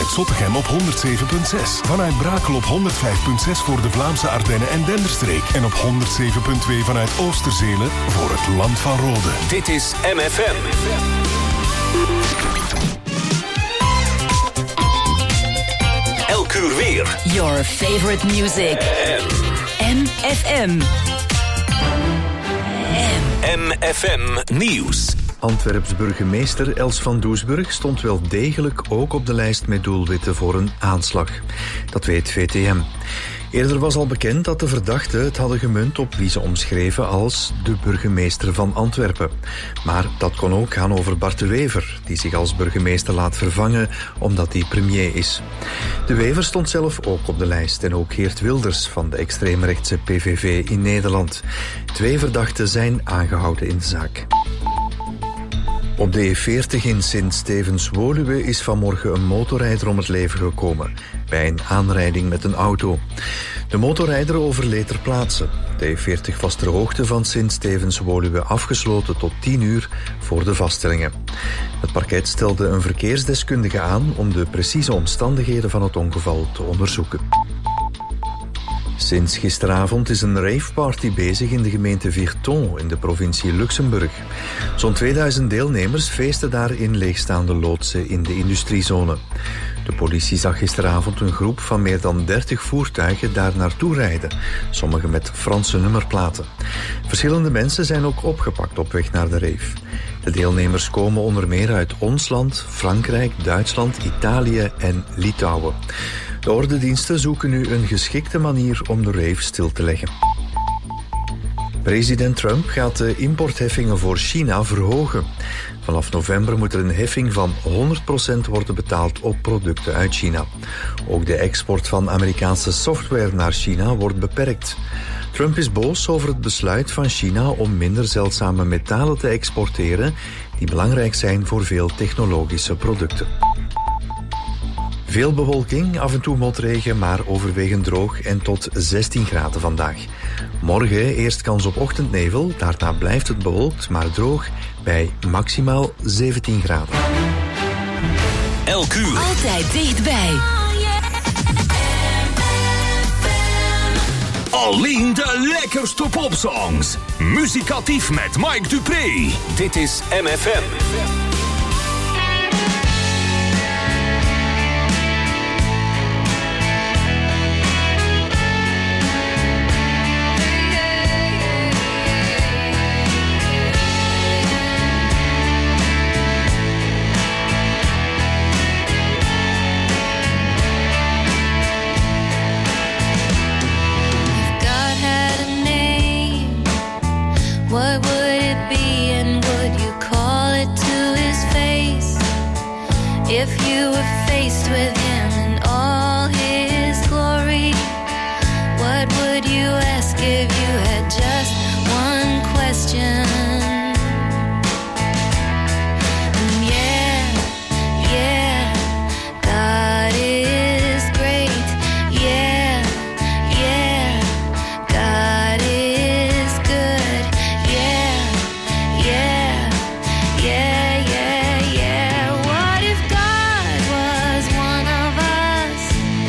vanuit Zottegem op 107.6. Vanuit Brakel op 105.6 voor de Vlaamse Ardennen en Denderstreek. En op 107.2 vanuit Oosterzelen voor het Land van Rode. Dit is MFM. Elk uur weer. Your favorite music. MFM. MFM Nieuws. Antwerps burgemeester Els van Doesburg stond wel degelijk ook op de lijst met doelwitten voor een aanslag. Dat weet VTM. Eerder was al bekend dat de verdachten het hadden gemunt op wie ze omschreven als de burgemeester van Antwerpen. Maar dat kon ook gaan over Bart de Wever, die zich als burgemeester laat vervangen omdat hij premier is. De Wever stond zelf ook op de lijst en ook Geert Wilders van de extreemrechtse PVV in Nederland. 2 verdachten zijn aangehouden in de zaak. Op de E40 in Sint-Stevens-Woluwe is vanmorgen een motorrijder om het leven gekomen bij een aanrijding met een auto. De motorrijder overleed ter plaatse. De E40 was ter hoogte van Sint-Stevens-Woluwe afgesloten tot 10 uur voor de vaststellingen. Het parket stelde een verkeersdeskundige aan om de precieze omstandigheden van het ongeval te onderzoeken. Sinds gisteravond is een raveparty bezig in de gemeente Virton in de provincie Luxemburg. Zo'n 2000 deelnemers feesten daar in leegstaande loodsen in de industriezone. De politie zag gisteravond een groep van meer dan 30 voertuigen daar naartoe rijden, sommige met Franse nummerplaten. Verschillende mensen zijn ook opgepakt op weg naar de rave. De deelnemers komen onder meer uit ons land, Frankrijk, Duitsland, Italië en Litouwen. De ordendiensten zoeken nu een geschikte manier om de rave stil te leggen. President Trump gaat de importheffingen voor China verhogen. Vanaf november moet er een heffing van 100% worden betaald op producten uit China. Ook de export van Amerikaanse software naar China wordt beperkt. Trump is boos over het besluit van China om minder zeldzame metalen te exporteren die belangrijk zijn voor veel technologische producten. Veel bewolking, af en toe motregen, maar overwegend droog en tot 16 graden vandaag. Morgen eerst kans op ochtendnevel, daarna blijft het bewolkt, maar droog bij maximaal 17 graden. Elk uur. Altijd dichtbij. Alleen de lekkerste popsongs. Muzikatief met Mike Dupré. Dit is MFM. What would it be and would you call it to his face? If you were faced with him in all his glory, what would you ask if you had just one question? And yeah, God is great. Yeah, God is good. Yeah. What if God was one of us?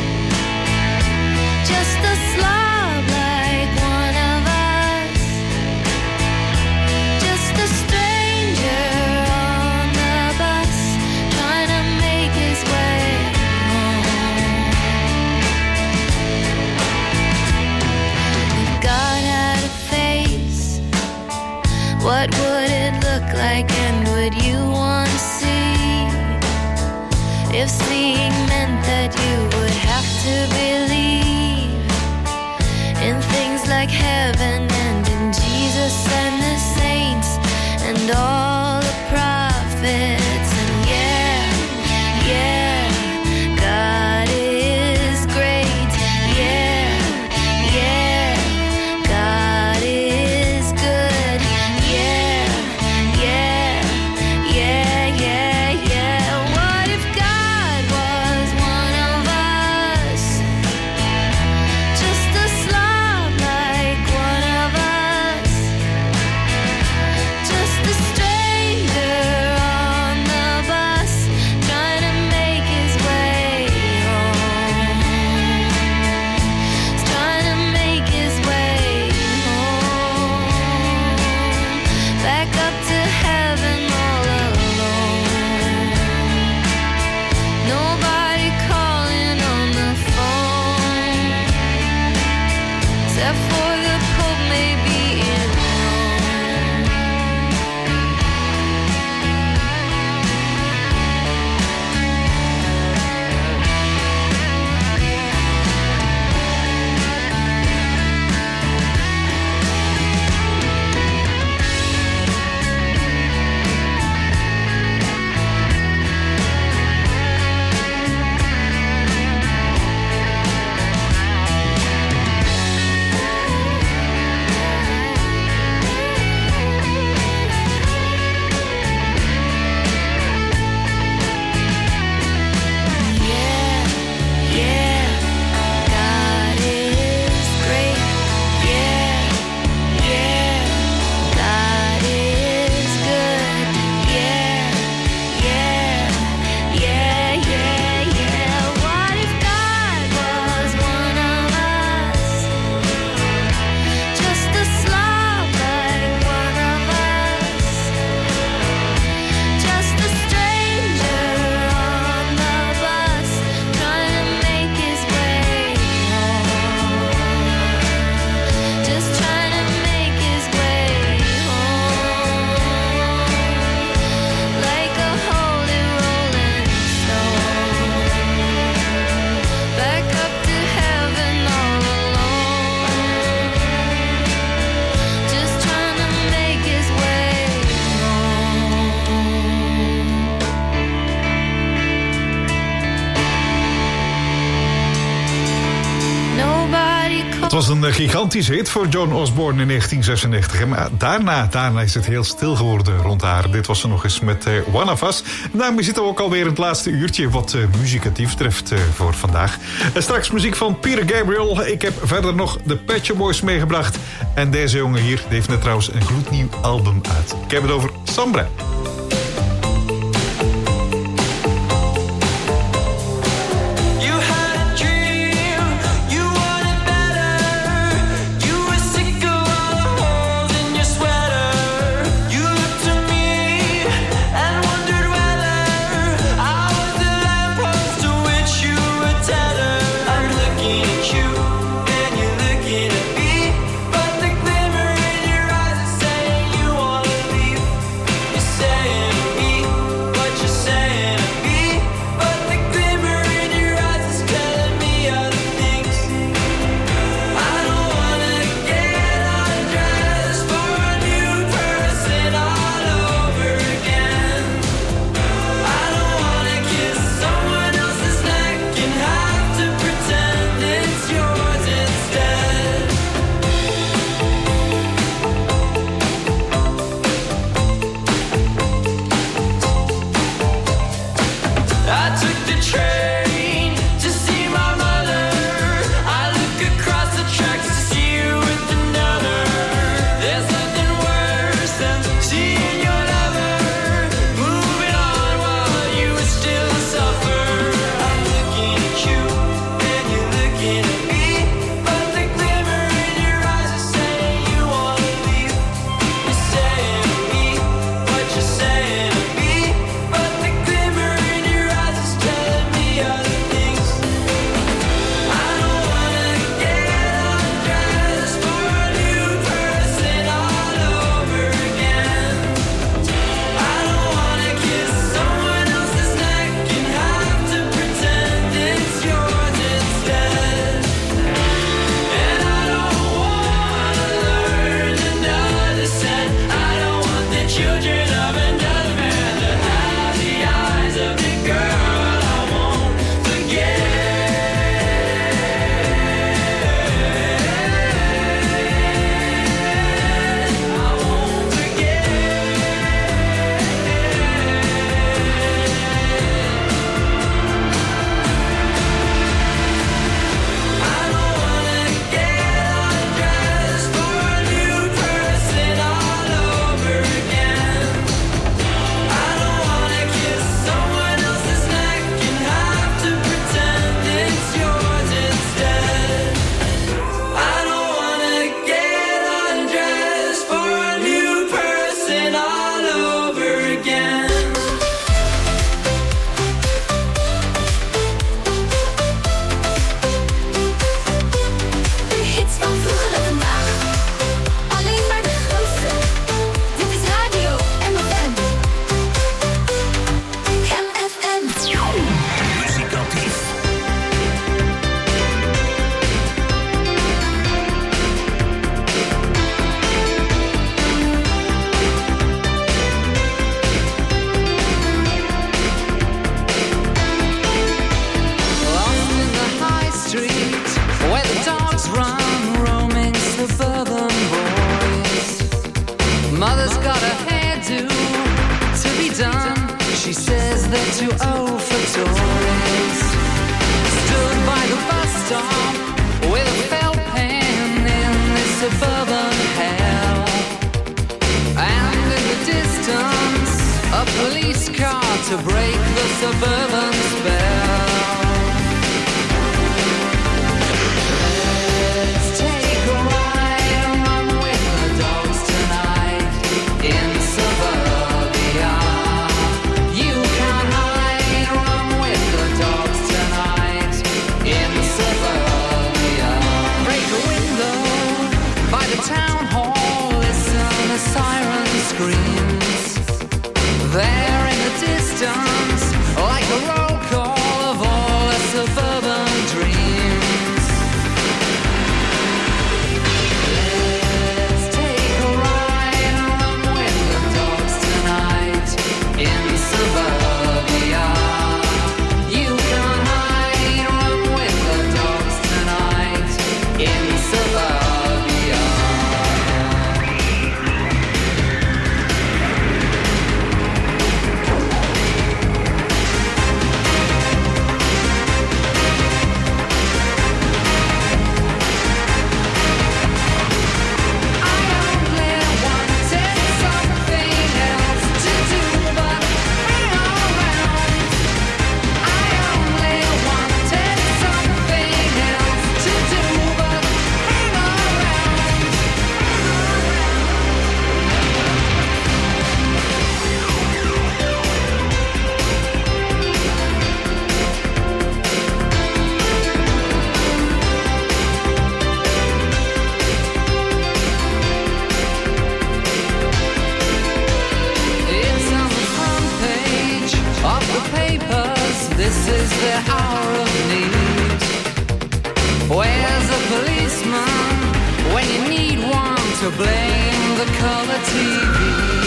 Just a slob like one of us. Just a stranger on the bus, trying to make his way home. If God had a face, what would it look like and would you want to see? If seeing meant that you would have to believe in things like heaven and in Jesus and the saints and all the prophets. And yeah, God is great. Yeah, God is good. Yeah. What if God was one of us? Just a slob like one of us. Just a stranger was een gigantische hit voor Joan Osborne in 1996. Maar daarna is het heel stil geworden rond haar. Dit was ze nog eens met One of Us. En daarmee zitten we ook alweer in het laatste uurtje wat muzikatief betreft voor vandaag. Straks muziek van Peter Gabriel. Ik heb verder nog de Pet Shop Boys meegebracht. En deze jongen hier die heeft net trouwens een gloednieuw album uit. Ik heb het over Sambre. There in the distance, like a is the hour of need. Where's a policeman when you need one to blame the color TV?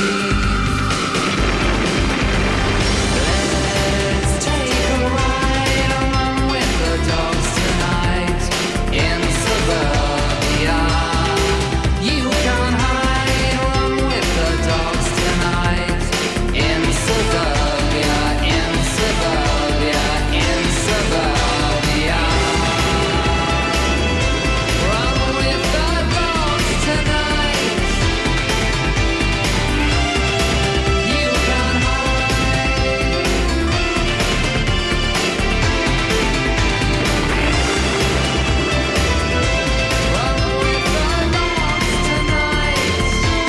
Let's take a ride along with the dogs tonight in suburbia. You can hide along with the dogs tonight in suburbia, in suburbia, in suburbia. Run with the dogs tonight. You can hide. Run with the dogs tonight.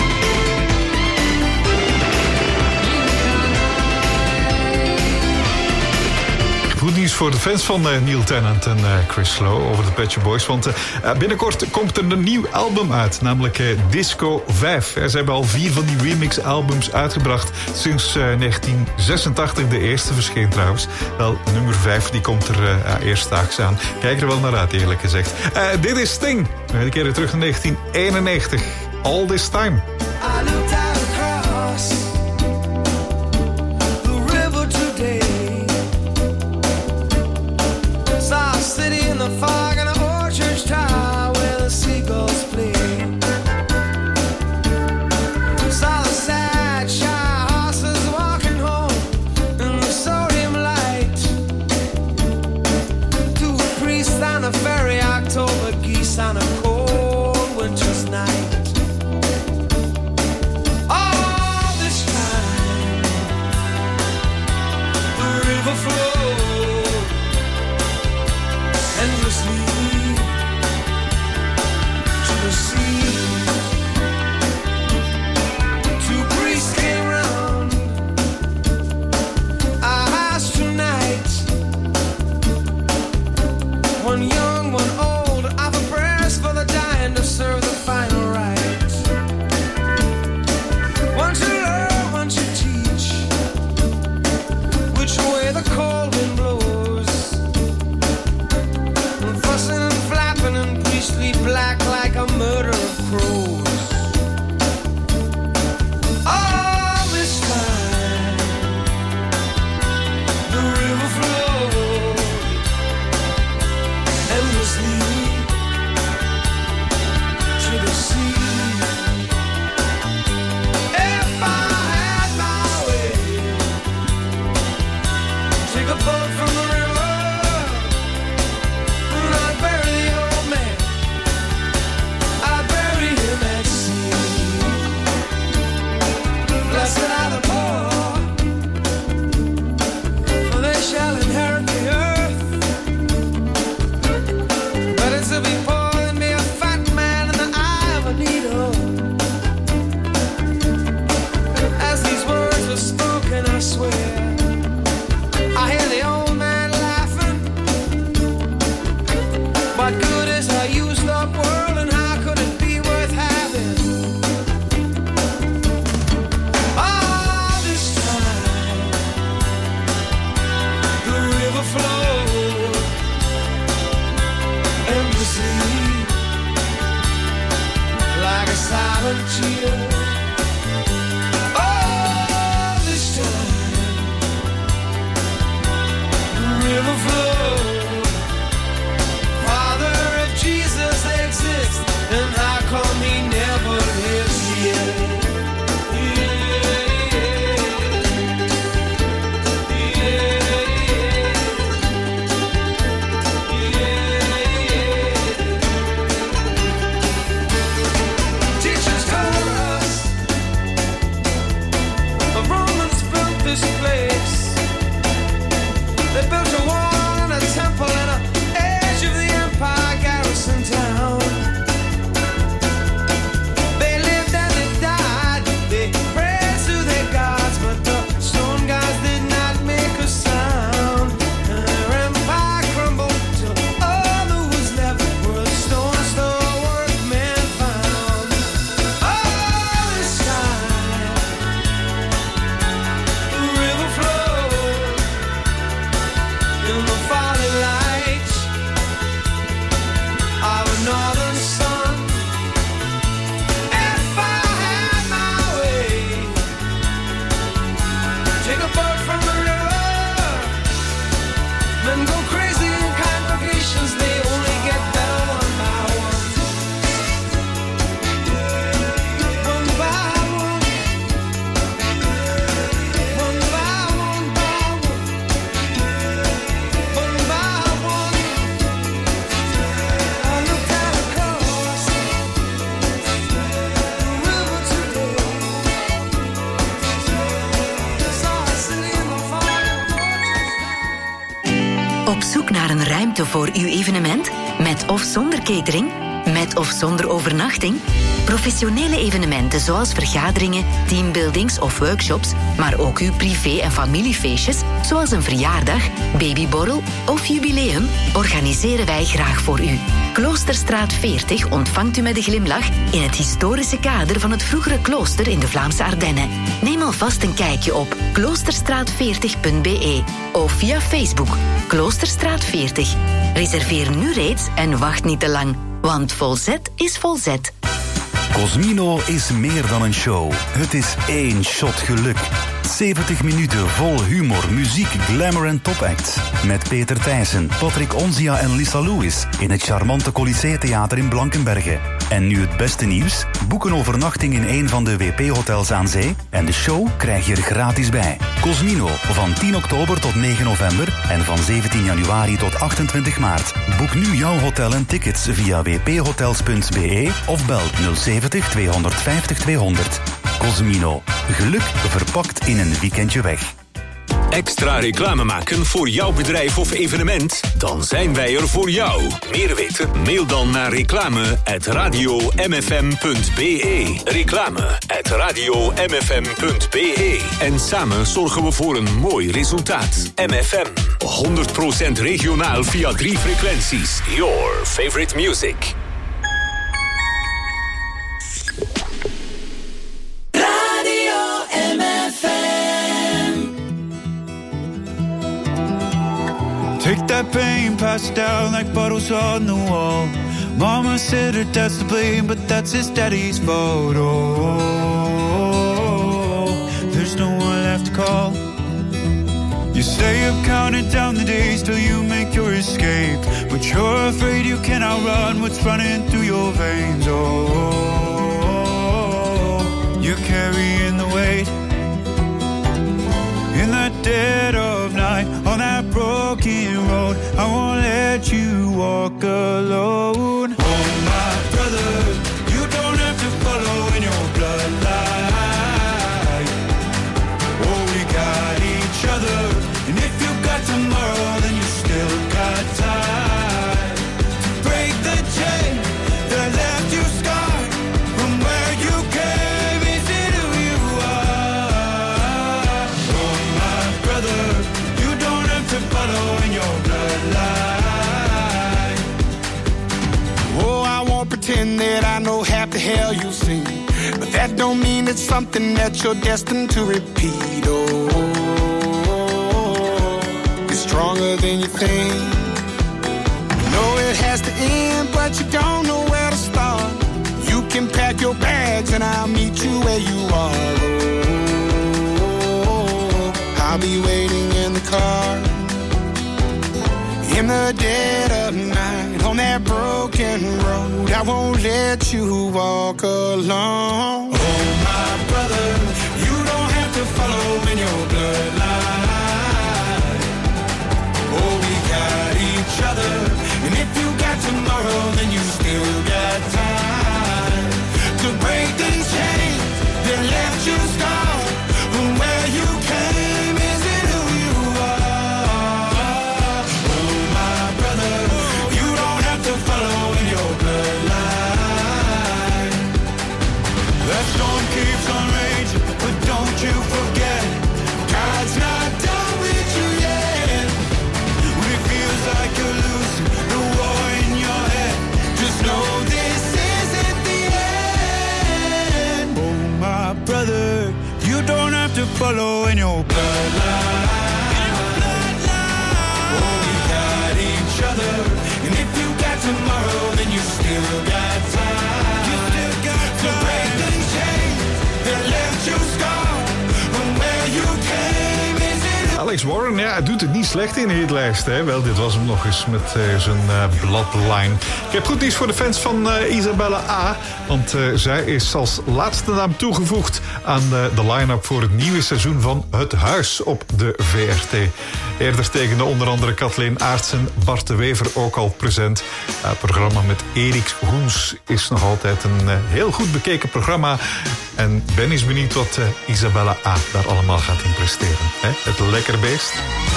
You can hide. Goed nieuws voor de fans van Neil Tennant en Chris Lowe over de Pet Shop Boys. Want binnenkort komt er een nieuw album uit, namelijk Disco 5. Ze hebben al 4 van die remix-albums uitgebracht sinds 1986. De eerste verscheen trouwens. Wel, nummer 5 die komt er eerstdaags aan. Kijk er wel naar uit, eerlijk gezegd. Dit is Sting. We keren terug naar 1991. All This Time. I looked out across the river today. Saw a city in the fog and an old church tower where the seagulls play. Saw the sad, shy horses walking home in the sodium light. To a priest on a ferry, October geese on a cold winter's night. All this time, the river flowed endlessly to the sea. Two priests came round our house tonight. One young, one old, offer prayers for the dying to serve the final rite. One to learn, one to teach which way the cold wind blows. And fussing and flapping in priestly black like a murder of crows. All this time, the river flowed endlessly to the sea. If I had my way, take a boat from the river and I'd bury the old man. I'd bury him at sea. Blessed are the poor, for they shall inherit the earth. Better to be poor than be a fat man in the eye of a needle. As these words were spoken, I swear, I hear the old man laughing. What good is a used up world and how could it be worth having? All this time, the river flowed endlessly like a silent tear. All this time, the river flowed. Father, if Jesus exists, then how come he never lives here? Teachers told Men go crazy in congregations, they only get better one by one. One by one. One by one by one. One by one. I looked out across the river today. Saw a city in the fire. Op zoek naar een ruimte voor uw evenement? Met of zonder catering? Met of zonder overnachting? Professionele evenementen zoals vergaderingen, teambuildings of workshops, maar ook uw privé- en familiefeestjes, zoals een verjaardag, babyborrel of jubileum, organiseren wij graag voor u. Kloosterstraat 40 ontvangt u met een glimlach in het historische kader van het vroegere klooster in de Vlaamse Ardennen. Neem alvast een kijkje op kloosterstraat40.be of via Facebook Kloosterstraat 40. Reserveer nu reeds en wacht niet te lang, want Volzet is Volzet. Cosmino is meer dan een show. Het is één shot geluk. 70 minuten vol humor, muziek, glamour en topacts. Met Peter Thijssen, Patrick Onzia en Lisa Lewis in het charmante Colisée Theater in Blankenberge. En nu het beste nieuws? Boek een overnachting in een van de WP-hotels aan zee en de show krijg je er gratis bij. Cosmino, van 10 oktober tot 9 november en van 17 januari tot 28 maart. Boek nu jouw hotel en tickets via wphotels.be of bel 070 250 200. Cosmino, geluk verpakt in een weekendje weg. Extra reclame maken voor jouw bedrijf of evenement? Dan zijn wij er voor jou. Meer weten? Mail dan naar reclame@radiomfm.be. Reclame@radiomfm.be. En samen zorgen we voor een mooi resultaat. MFM, 100% regionaal via 3 frequenties. Your favorite music. Take that pain, pass it down like bottles on the wall. Mama said her dad's to blame, but that's his daddy's fault. Oh, there's no one left to call. You stay up counting down the days till you make your escape, but you're afraid you cannot run what's running through your veins. Oh, you're carrying the weight. In the dead of night, on that broken road, I won't let you walk alone. Oh, my brother, you don't have to follow in your bloodline. Oh, we got each other, and if you got tomorrow, then you still got time to break the chain that left you scarred from where you came. Is it who you are? Oh, my brother, you don't have to follow in your bloodline. Oh, I won't pretend that I know half the hell you've seen, but that don't mean it's something that you're destined to repeat. Oh, it's stronger than you think. You know it has to end, but you don't know where to start. You can pack your bags and I'll meet you where you are. Oh, I'll be waiting in the car. In the dead of night, on that broken road, I won't let you walk alone. Oh, my brother, you don't have to follow in your bloodline. Oh, we got each other, and if you got tomorrow, then you still got time to break these chains that left you scarred from where you came. Is it who you are? Oh, my brother, you don't have to follow in your bloodline. That storm keeps on raging, but don't you forget, God's not done with you yet. When it feels like you're losing the war in your head, just know this isn't the end. Oh, my brother, you don't have to follow in your bloodline. Oh, we got each other, and if you got tomorrow, then you still got time. You still got to break the chains that left you scarred from where you came. Is it Alex Alex Warren, ja, hij doet het niet slecht in de hitlijst. Hè? Wel, dit was hem nog eens met zijn Bloodline. Ik heb goed nieuws voor de fans van Isabella A. Want zij is als laatste naam toegevoegd aan de line-up voor het nieuwe seizoen van Het Huis op de VRT. Eerder tekende onder andere Kathleen Aartsen, Bart de Wever ook al present. Het programma met Erik Hoens is nog altijd een heel goed bekeken programma. En Ben is benieuwd wat Isabella A. daar allemaal gaat in presteren. Hè? Het lekker beest.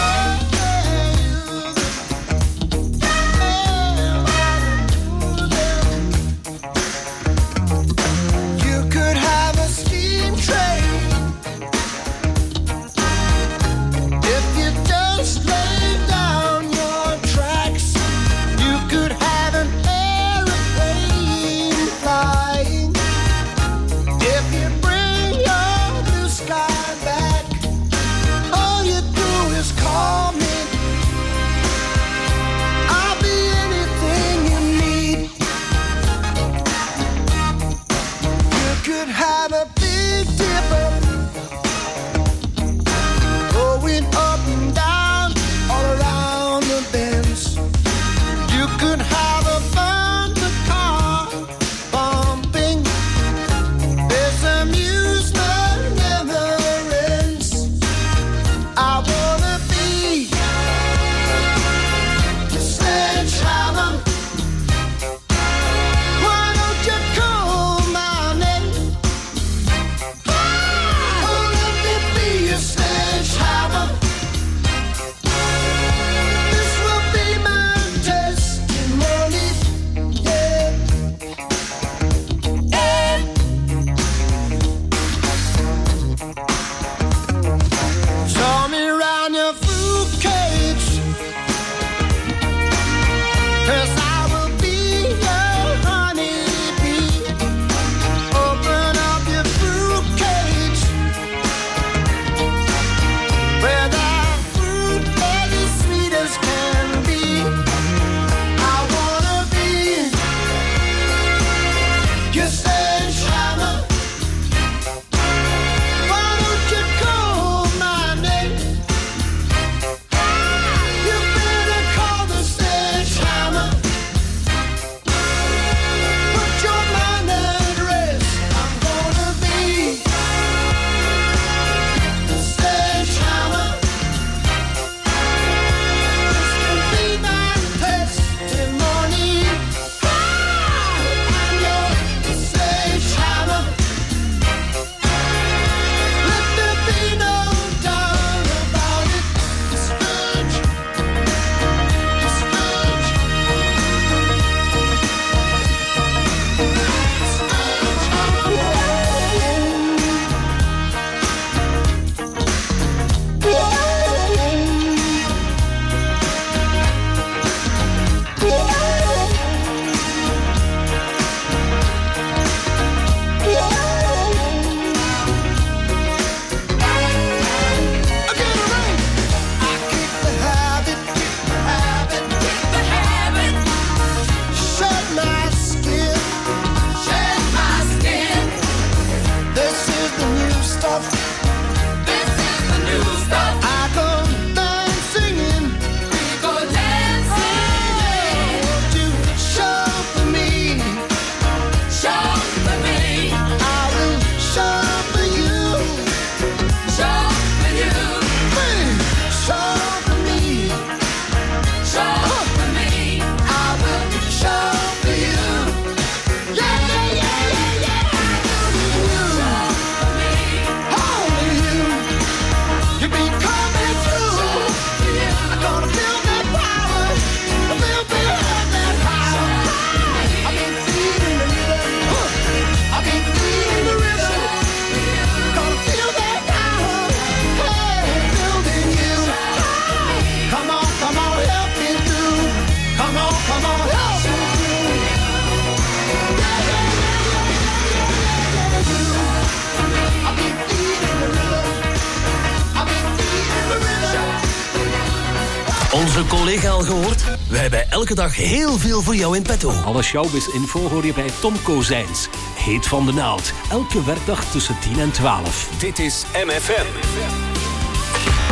Onze collega al gehoord? We hebben elke dag heel veel voor jou in petto. Alle showbiz-info hoor je bij Tom Kozijns. Heet van de naald. Elke werkdag tussen 10 en 12. Dit is MFM.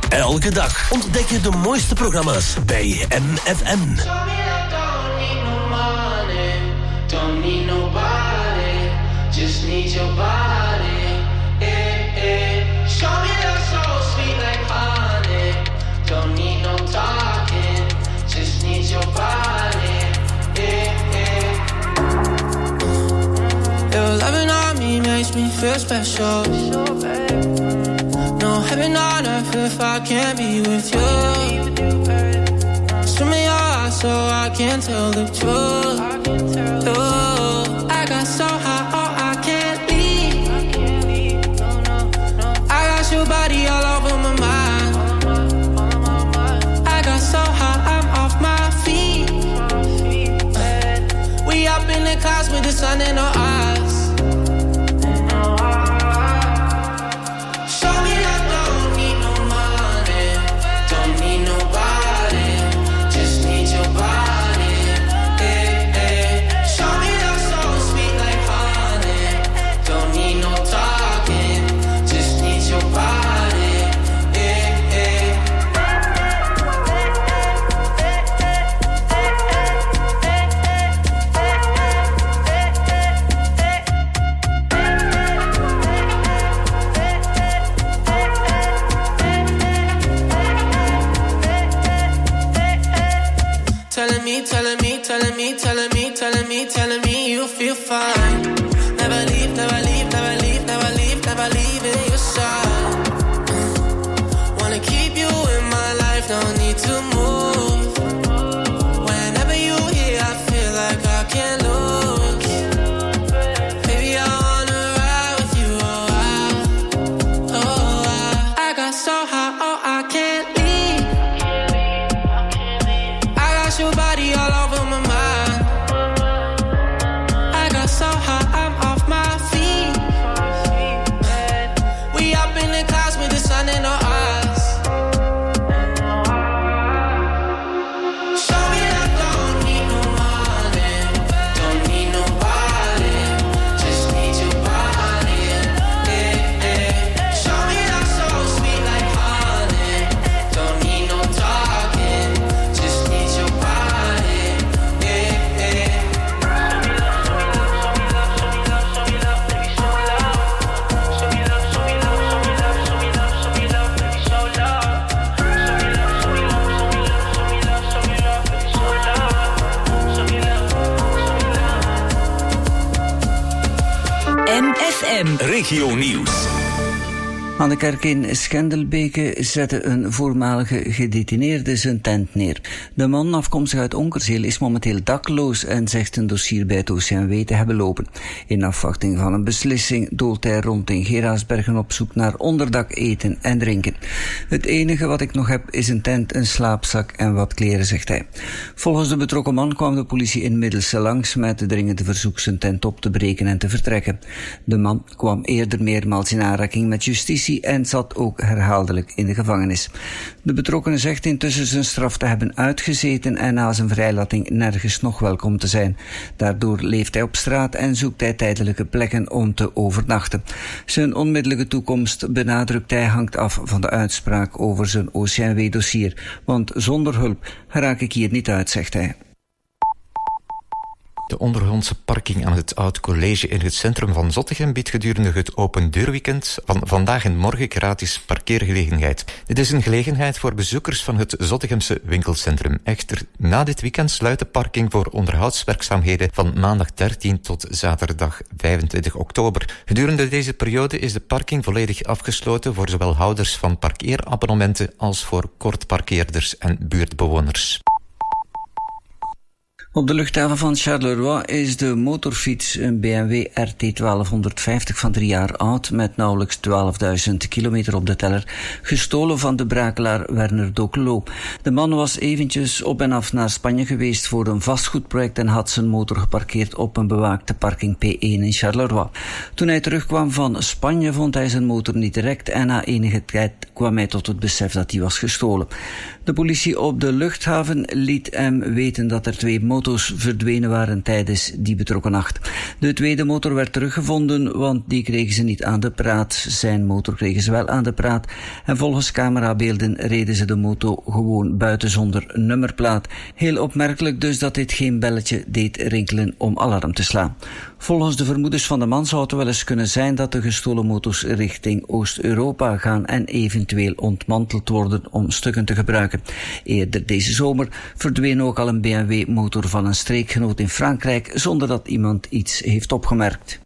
Elke dag ontdek je de mooiste programma's bij MFM. Don't need nobody, just need your body. Show me love so sweet like honey. Don't need no talking, just need your body. Your loving on me makes me feel special. No heaven on earth if I can't be with you. Swim in your eyes so I can tell the truth. I got so high, oh, I can't leave. I got your body all over my mind. I got so high, I'm off my feet. We up in the clouds with the sun in our eyes. Show me that don't need no money, don't need nobody, just need your body. Telling me you feel fine. Never leave, never leave, never leave, never leave, never leave in your side. Wanna keep you in my life, no need to move. Whenever you here, I feel like I can't lose. Baby, I wanna ride with you, I got so high, oh, I can't leave. I got your body all over my mind. So high, I'm off my feet. We up in the clouds with the sun in our eyes. Show me that don't need no money, don't need nobody, just need your body. Show me that so sweet like honey, don't need no talking, just need your body. MFM Regio Nieuws. Aan de kerk in Schendelbeke zette een voormalige gedetineerde zijn tent neer. De man, afkomstig uit Onkerzeel, is momenteel dakloos en zegt een dossier bij het OCMW te hebben lopen. In afwachting van een beslissing doelt hij rond in Geraardsbergen op zoek naar onderdak, eten en drinken. Het enige wat ik nog heb is een tent, een slaapzak en wat kleren, zegt hij. Volgens de betrokken man kwam de politie in Middelste langs met het dringende verzoek zijn tent op te breken en te vertrekken. De man kwam eerder meermaals in aanraking met justitie en zat ook herhaaldelijk in de gevangenis. De betrokkenen zegt intussen zijn straf te hebben uitgezeten en na zijn vrijlating nergens nog welkom te zijn. Daardoor leeft hij op straat en zoekt hij tijdelijke plekken om te overnachten. Zijn onmiddellijke toekomst, benadrukt hij, hangt af van de uitspraak over zijn OCMW-dossier. Want zonder hulp raak ik hier niet uit, zegt hij. De ondergrondse parking aan het Oud College in het centrum van Zottegem biedt gedurende het open deurweekend van vandaag en morgen gratis parkeergelegenheid. Dit is een gelegenheid voor bezoekers van het Zottegemse winkelcentrum. Echter, na dit weekend sluit de parking voor onderhoudswerkzaamheden van maandag 13 tot zaterdag 25 oktober. Gedurende deze periode is de parking volledig afgesloten voor zowel houders van parkeerabonnementen als voor kortparkeerders en buurtbewoners. Op de luchthaven van Charleroi is de motorfiets, een BMW RT 1250 van 3 jaar oud, met nauwelijks 12.000 kilometer op de teller, gestolen van de brakelaar Werner Doclo. De man was eventjes op en af naar Spanje geweest voor een vastgoedproject en had zijn motor geparkeerd op een bewaakte parking P1 in Charleroi. Toen hij terugkwam van Spanje vond hij zijn motor niet direct en na enige tijd kwam hij tot het besef dat hij was gestolen. De politie op de luchthaven liet hem weten dat er 2 moto's verdwenen waren tijdens die betrokken nacht. De tweede motor werd teruggevonden, want die kregen ze niet aan de praat. Zijn motor kregen ze wel aan de praat. En volgens camerabeelden reden ze de moto gewoon buiten zonder nummerplaat. Heel opmerkelijk dus dat dit geen belletje deed rinkelen om alarm te slaan. Volgens de vermoedens van de man zou het wel eens kunnen zijn dat de gestolen moto's richting Oost-Europa gaan en eventueel ontmanteld worden om stukken te gebruiken. Eerder deze zomer verdween ook al een BMW-motor van een streekgenoot in Frankrijk zonder dat iemand iets heeft opgemerkt.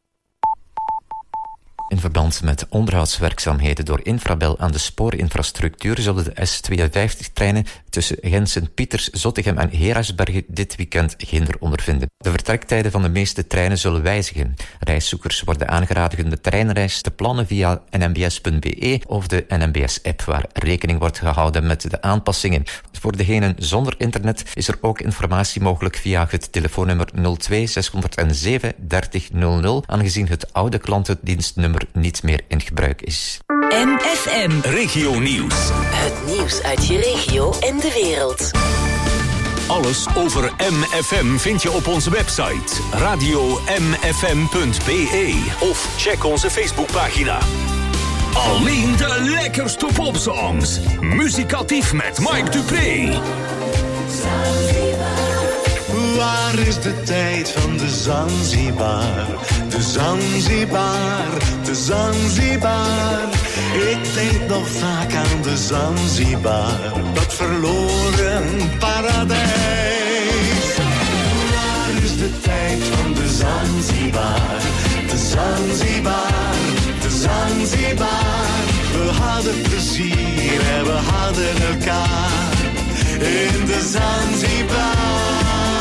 In verband met onderhoudswerkzaamheden door Infrabel aan de spoorinfrastructuur zullen de S52-treinen tussen Gent, Sint-Pieters, Zottegem en Gerardsbergen dit weekend hinder ondervinden. De vertrektijden van de meeste treinen zullen wijzigen. Reiszoekers worden aangeraden de treinreis te plannen via nmbs.be of de NMBS-app, waar rekening wordt gehouden met de aanpassingen. Voor degenen zonder internet is er ook informatie mogelijk via het telefoonnummer 02 607 3000, aangezien het oude klantendienstnummer niet meer in gebruik is. MFM Regio Nieuws. Het nieuws uit je regio en de wereld. Alles over MFM vind je op onze website radiomfm.be of check onze Facebookpagina. Alleen de lekkerste popsongs. Muzikatief met Mike Dupré. Waar is de tijd van de Zanzibar? De Zanzibar, de Zanzibar. Ik denk nog vaak aan de Zanzibar, dat verloren paradijs. Waar is de tijd van de Zanzibar? De Zanzibar, de Zanzibar. We hadden plezier en we hadden elkaar in de Zanzibar.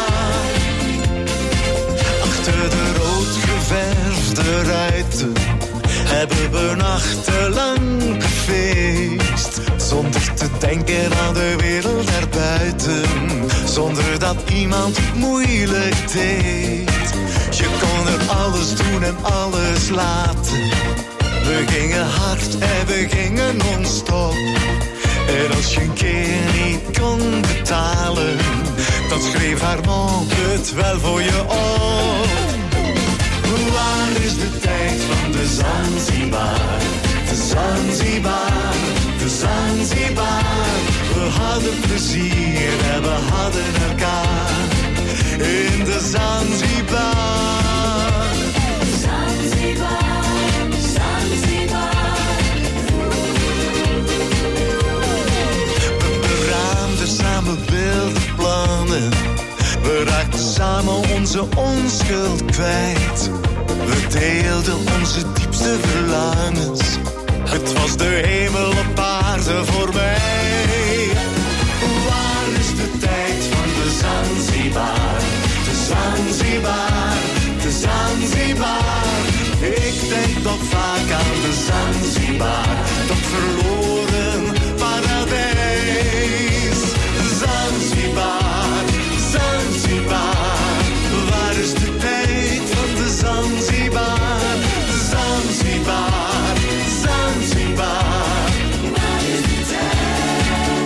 Achter de rood geverfde ruiten hebben we nachtenlang gefeest, zonder te denken aan de wereld daarbuiten, zonder dat iemand moeilijk deed. Je kon er alles doen en alles laten. We gingen hard en we gingen non-stop. En als je een keer niet kon betalen, dan schreef Harmonic het wel voor je op. Waar is de tijd van de Zanzibar? De Zanzibar, de Zanzibar. We hadden plezier en we hadden elkaar in de Zanzibar. Zanzibar, Zanzibar. We beraamden samen wilde plannen. We raakten samen onze onschuld kwijt. We deelden onze diepste verlangens. Het was de hemel op aarde voor mij. Waar is de tijd van de Zanzibar? De Zanzibar, de Zanzibar. Ik denk nog vaak aan de Zanzibar, dat verloren paradijs. Zanzibar, Zanzibar. Waar is de tijd van de Zanzibar? Zanzibar, Zanzibar. Waar is de tijd?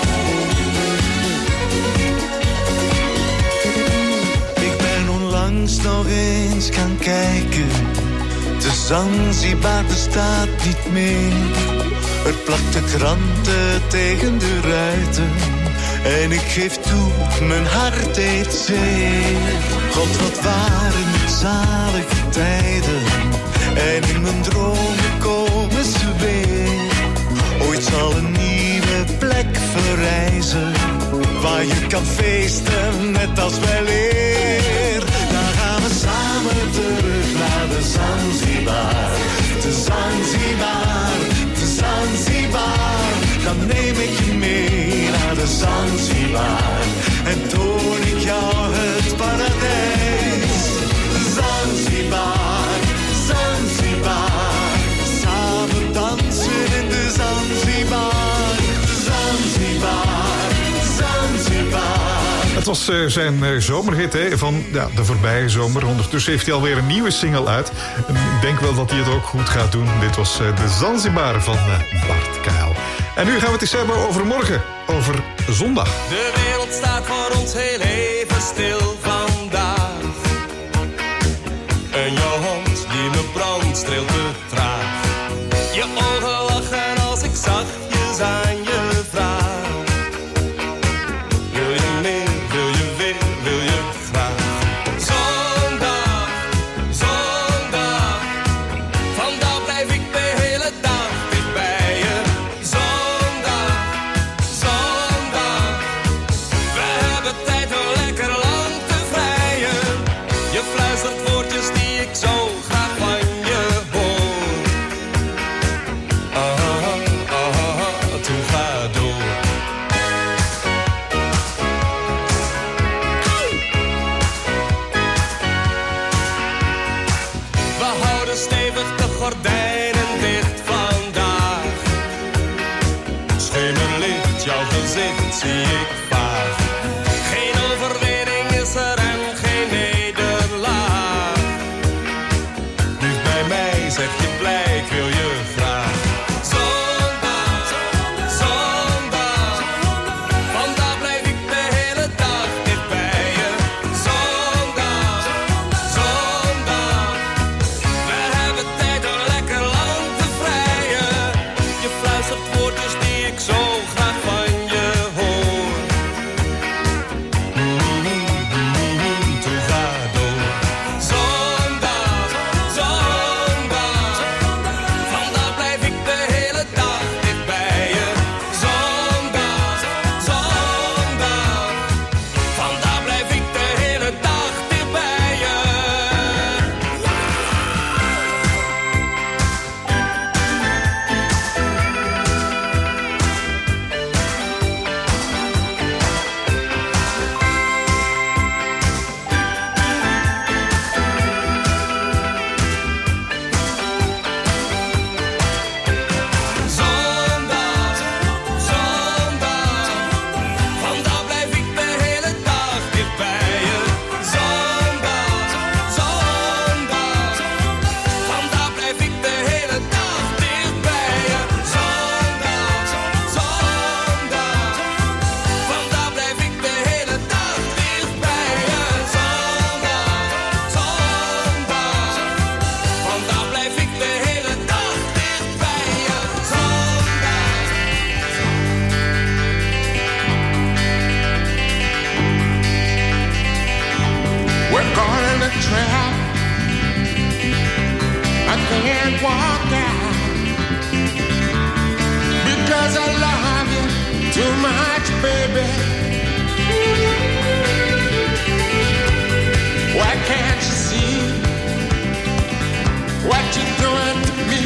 Ik ben onlangs nog eens gaan kijken. De Zanzibar bestaat niet meer. Er plakten kranten tegen de ruiten. En ik geef toe, mijn hart deed zeer. God, wat waren het zalige tijden. En in mijn dromen komen ze weer. Ooit zal een nieuwe plek verrijzen, waar je kan feesten, net als weleer. Dan gaan we samen terug naar de Zanzibar. De Zanzibar, de Zanzibar. Dan neem ik je mee naar de Zanzibar en toon ik jou het paradijs. Zanzibar, Zanzibar. Samen dansen in de Zanzibar. Zanzibar, Zanzibar. Het was zijn zomerhit van de voorbije zomer. Ondertussen heeft hij alweer een nieuwe single uit. En ik denk wel dat hij het ook goed gaat doen. Dit was de Zanzibar van Bart Kaal. En nu gaan we het eens hebben over morgen, over zondag. De wereld staat voor ons heel even stil vandaag. En jouw hand die me brandt streelt te traag. Je ogen lachen als ik zachtjes aan je vraag. Wil je meer, wil je weer, wil je graag? Zondag, zondag, vandaag blijf ik de hele dag dicht bij je. Zondag, zondag, we hebben tijd om lekker lang te vrijen. Je fluistert woordjes die ik zo graag van je hoor. Toen ga door. We houden stevig de gordijnen dicht vandaag. Schemerlicht, jouw gezicht zie ik vaag. Geen overwinning is er en geen nederlaag. Nu bij mij zeg je blij, ik wil je graag. Zondag, zondag, vandaag blijf ik de hele dag dicht bij je. Zondag, zondag, we hebben tijd om lekker lang te vrijen. Je fluistert woordjes die ik zo graag van je hoor. Toen ga door. Zondag, zondag, vandaag blijf ik de hele dag dicht bij je. Zondag, zondag, vandaag blijf ik de hele dag dicht bij je. Zondag, zondag, vandaag blijf ik de hele dag dicht bij je. Zondag, zondag, vandaag blijf ik de hele dag dicht bij je. Zondag, zondag, vandaag blijf ik de hele dag dicht bij je. Zondag, zondag, vandaag blijf ik de hele dag dicht bij je. We're caught in a trap. I can't walk out because I love you too much, baby. Why can't you see what you're doing to me?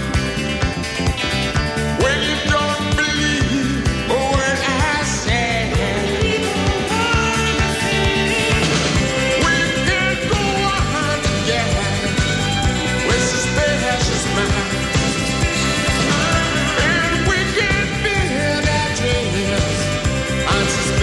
When you don't believe a word I say. We can go on together with suspicious minds, and we can build our dreams on suspicious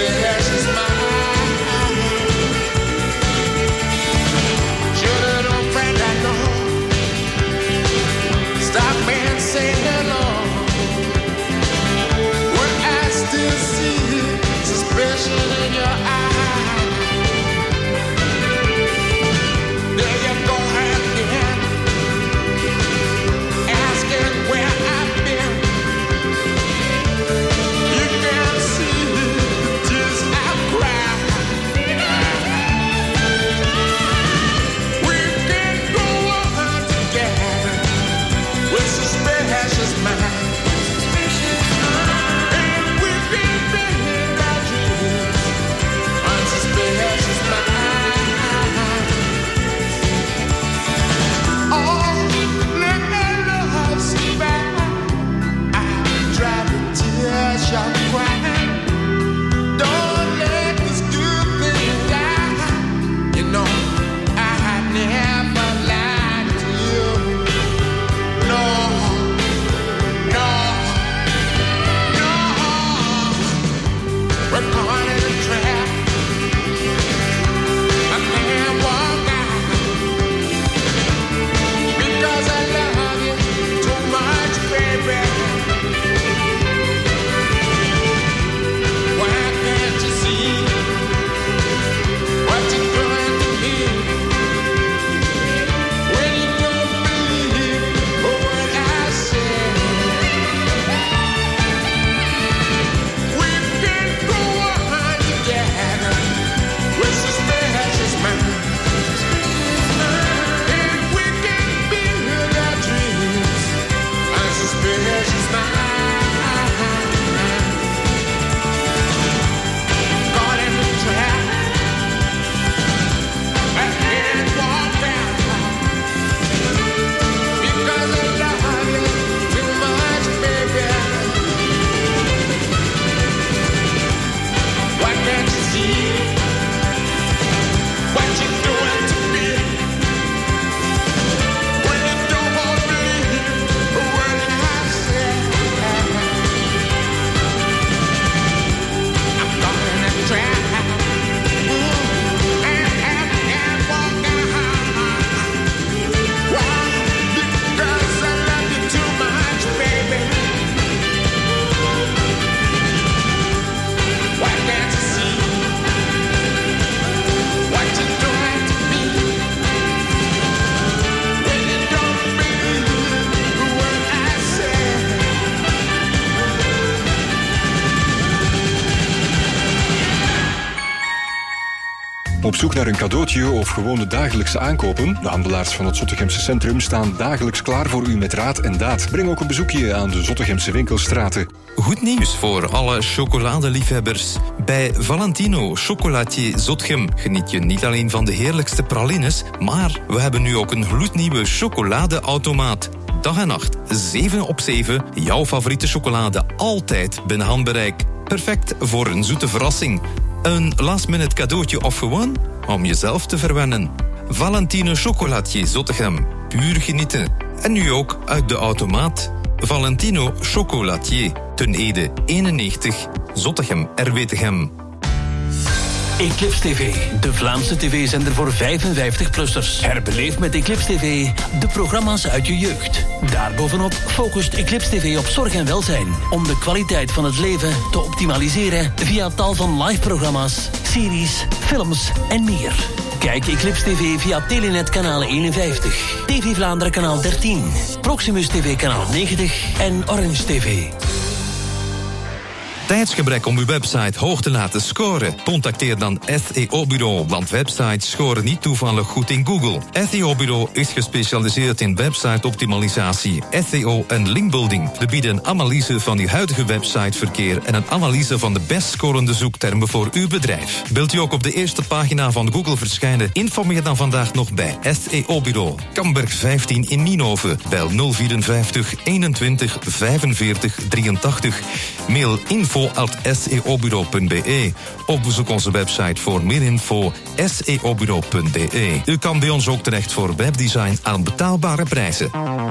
Op zoek naar een cadeautje of gewone dagelijkse aankopen? De handelaars van het Zottegemse centrum staan dagelijks klaar voor u met raad en daad. Breng ook een bezoekje aan de Zottegemse winkelstraten. Goed nieuws voor alle chocoladeliefhebbers. Bij Valentino Chocolatier Zottegem geniet je niet alleen van de heerlijkste pralines, maar we hebben nu ook een gloednieuwe chocoladeautomaat. Dag en nacht, 7 op 7, jouw favoriete chocolade altijd binnen handbereik. Perfect voor een zoete verrassing. Een last-minute cadeautje of gewoon om jezelf te verwennen. Valentino Chocolatier Zottegem. Puur genieten. En nu ook uit de automaat. Valentino Chocolatier. Ten Ede 91. Zottegem, Erwetegem. Eclipse TV, de Vlaamse tv-zender voor 55-plussers. Herbeleef met Eclipse TV de programma's uit je jeugd. Daarbovenop focust Eclipse TV op zorg en welzijn, om de kwaliteit van het leven te optimaliseren via tal van live-programma's, series, films en meer. Kijk Eclipse TV via Telenet kanaal 51, TV Vlaanderen kanaal 13, Proximus TV kanaal 90 en Orange TV. Tijdsgebrek om uw website hoog te laten scoren? Contacteer dan SEO-bureau, want websites scoren niet toevallig goed in Google. SEO-bureau is gespecialiseerd in website-optimalisatie, SEO en linkbuilding. We bieden een analyse van uw huidige websiteverkeer en een analyse van de best scorende zoektermen voor uw bedrijf. Wilt u ook op de eerste pagina van Google verschijnen? Informeer dan vandaag nog bij SEO-bureau. Kamberg 15 in Nienhoven. Bel 054 21 45 83. Mail info@seobureau.be of bezoek onze website voor meer info seobureau.be. U kan bij ons ook terecht voor webdesign aan betaalbare prijzen.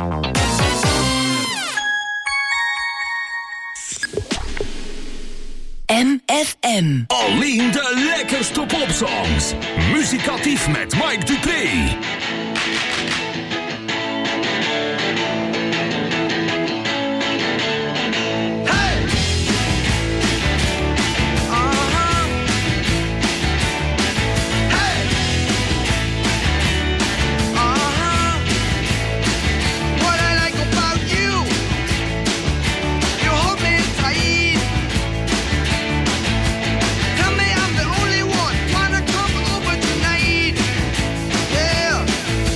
MFM. Alleen de lekkerste popsongs. Muzikatief met Mike Dupré. Tell me I'm the only one wanna come over tonight. Yeah.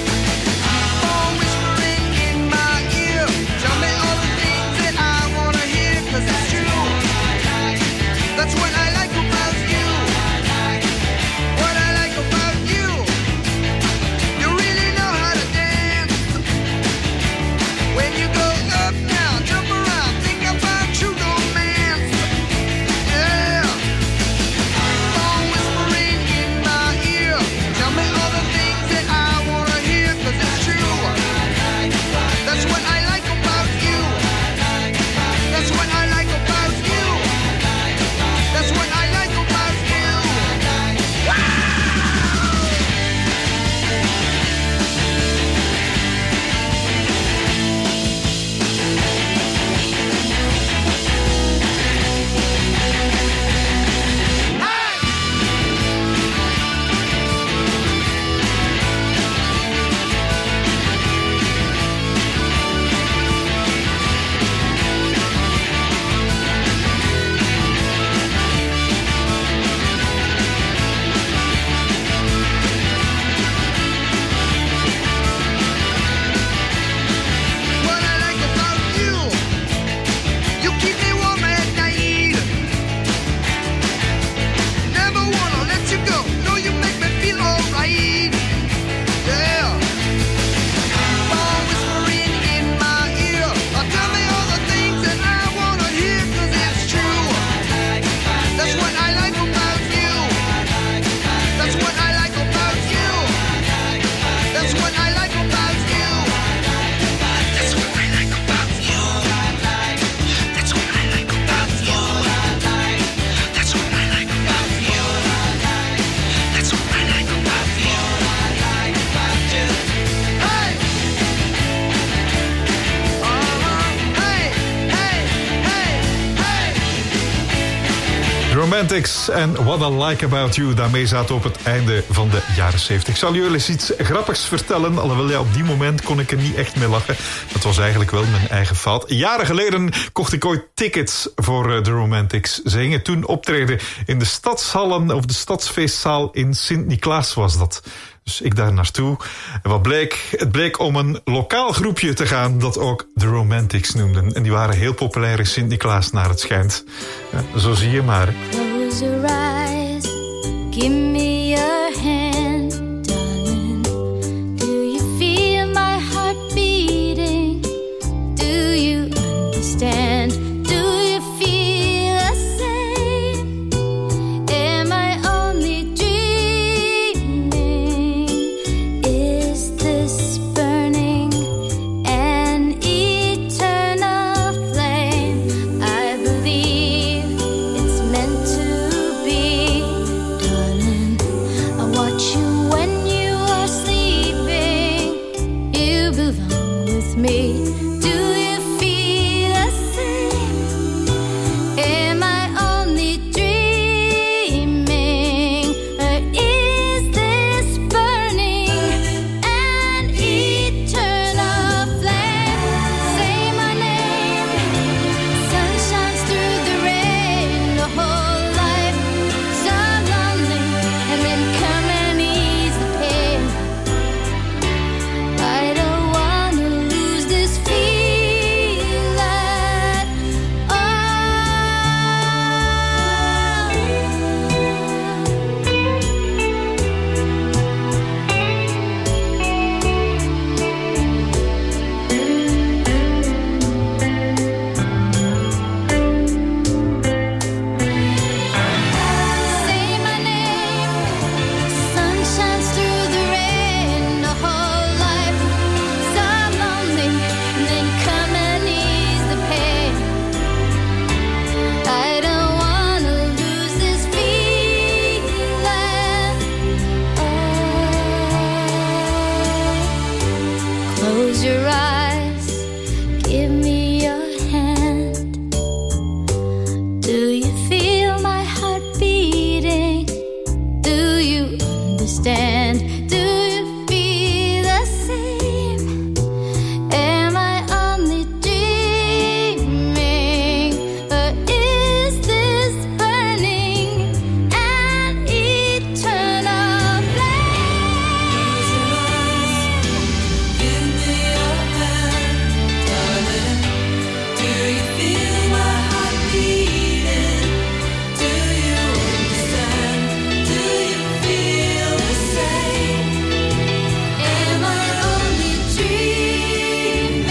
Romantics en What I Like About You. Daarmee zaten op het einde van de jaren 70. Ik zal jullie eens iets grappigs vertellen. Alhoewel, ja, op die moment kon ik er niet echt mee lachen. Dat was eigenlijk wel mijn eigen fout. Jaren geleden kocht ik ooit tickets voor de Romantics. Ze gingen toen optreden in de stadshallen, of de stadsfeestzaal in Sint-Niklaas was dat. Dus ik daar naartoe. En wat bleek? Het bleek om een lokaal groepje te gaan dat ook de Romantics noemden. En die waren heel populair in Sint-Niklaas naar het schijnt. Ja, zo zie je maar. Close your eyes, give me your hand, darling. Do you feel my heart beating? Do you understand? Do you feel the same? Am I only dreaming? Is this burning an eternal flame? I believe it's meant to be, darling. I watch you when you are sleeping. You belong with me. Do you feel the same? Am I only dreaming? Or is this burning an eternal flame? Say my name. Sun shines through the rain. The whole life so lonely, and then come and ease the pain. I don't wanna lose this feeling. Oh. Say my name. Sun shines through the rain. The whole life so lonely, and then come and ease the pain. I don't wanna lose this feeling. Oh. Close your eyes, give me your hand. Do you feel my heart beating? Do you understand? Do you feel the same? Am I only dreaming? Or is this burning an eternal flame? Give me your hand, darling. Do you feel my heart beating? Do you understand? Do you feel the same? Am I only dreaming?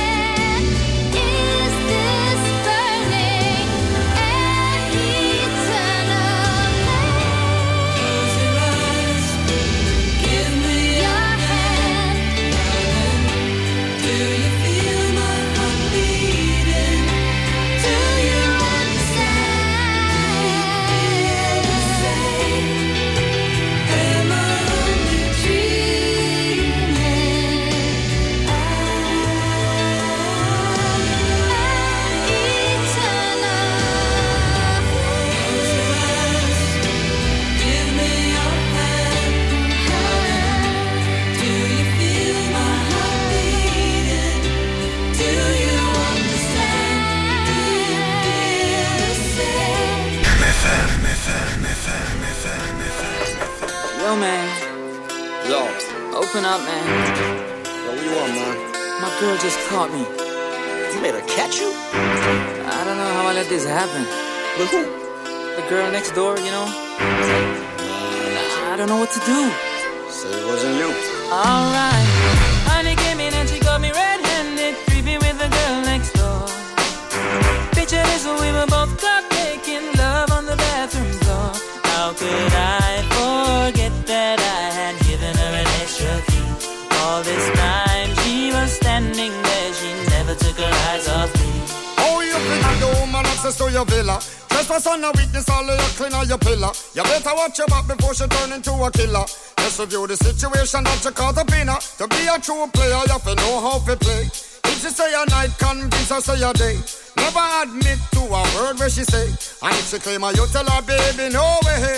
Is this burning an eternal flame? Close your eyes, give me your hand. Do you feel my heart beating? Do you understand? The same. Am I only dreaming? Give me your hand. Do you feel my heart beating? Do you understand? Do you feel the same? Yo, man. Yo, Open up, man. what you want, man? My girl just caught me. You made her catch you? I don't know how I let this happen. With who? The girl next door, you know? I don't know what to do. Say it wasn't you. Alright. Honey came in and she got me red-handed, creepy with the girl next door. Picture this, we were both caught making love on the bathroom floor. How could I forget that I had given her an extra key? All this time she was standing there, she never took her eyes off me. Oh, you think the woman access to your villa? Trespass on a witness, all of your clean on your pillar. You better watch your back before she turn into a killer. Just review the situation that you caught up in her. To be a true player, you have to know how to play. If she say a night, convince her say a day. never admit to a word where she say. And if she claim her, you tell her, baby, no way.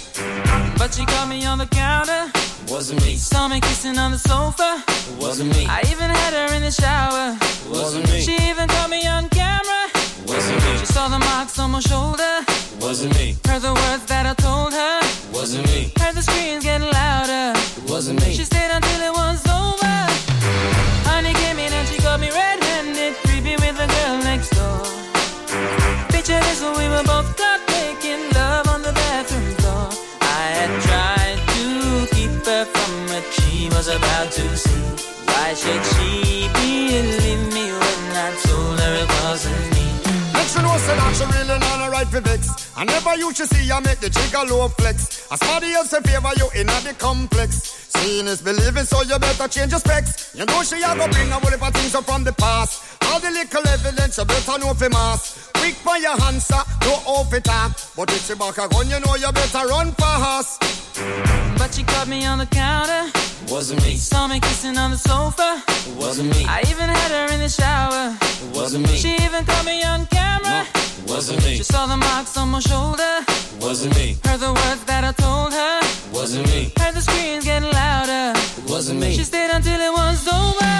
But she caught me on the counter. Wasn't me. Saw me kissing on the sofa. Wasn't me. I even had her in the shower. Wasn't me. She even caught me on camera. Wasn't me. She saw the marks on my shoulder. Wasn't me. Heard the words that I told her. Wasn't me. Heard the screams getting louder. Wasn't me. She stayed until it was over. Honey came in and she got me red-handed, creepy with the girl next door. Picture this when we were both caught making love on the bathroom floor. I had tried to keep her from what she was about to see. Why should she believe me when I told her it wasn't me? Next you know, say that she really not right for vex. I never used to see you make the jigger low flex. As somebody else in favor you in the complex. Seeing is believing, so you better change your specs. You know she a go bring a whole heap of things up from the past. All the little evidence you better know for mass. Quick for your answer, no off it talk. But if she back a gun, you know you better run fast. But she caught me on the counter. Wasn't me. Saw me kissing on the sofa. Wasn't me. I even had her in the shower. Wasn't me. She even caught me on camera. Wasn't me. She saw the marks on my shoulder. Wasn't me. Heard the words that I told her. Wasn't me. Heard the screams getting louder. Wasn't me. She stayed until it was over.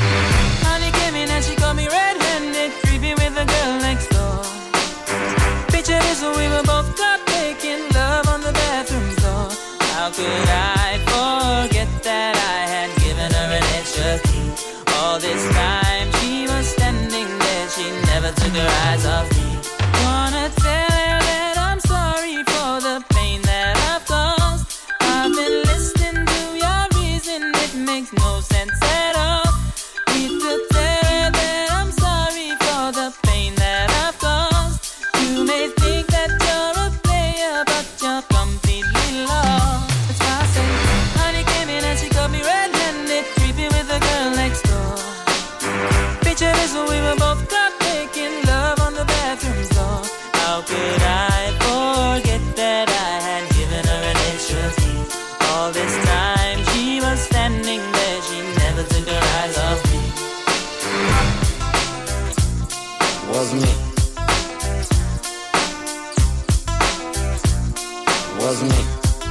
Honey came in and she caught me red-handed, creepy with the girl next door. Picture this when we were both caught making love on the bathroom floor. How could I forget that I had given her an extra key? All this time she was standing there, she never took her eyes off me. Wanna tell her that I'm sorry for the pain that I've caused. I've been listening to your reason, it makes no sense at all. Need to tell her that I'm sorry for the pain that I've caused. You may think that you're a player, but you're completely lost. That's why I say, honey came in and she got me red-handed, creepy with the girl next door. Picture this when we were both caught making love on the bathroom floor. How could I forget that I had given her an extra key? All this time she was standing there, she never took her eyes off me. Wasn't me. Wasn't me.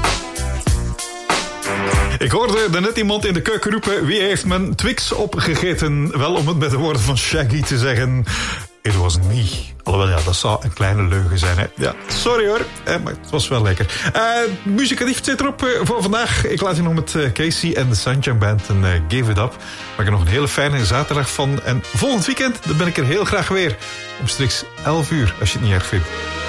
Ik hoorde daarnet iemand in de keuken roepen: wie heeft mijn Twix opgegeten? Wel, om het met de woorden van Shaggy te zeggen: it wasn't me. Alhoewel, ja, dat zou een kleine leugen zijn. Hè? Ja, sorry hoor, maar het was wel lekker. Muzikatief zit erop voor vandaag. Ik laat je nog met Casey en de Sunshine Band en Give It Up. Maak er nog een hele fijne zaterdag van. En volgend weekend dan ben ik er heel graag weer. Omstreeks 11 uur, als je het niet erg vindt.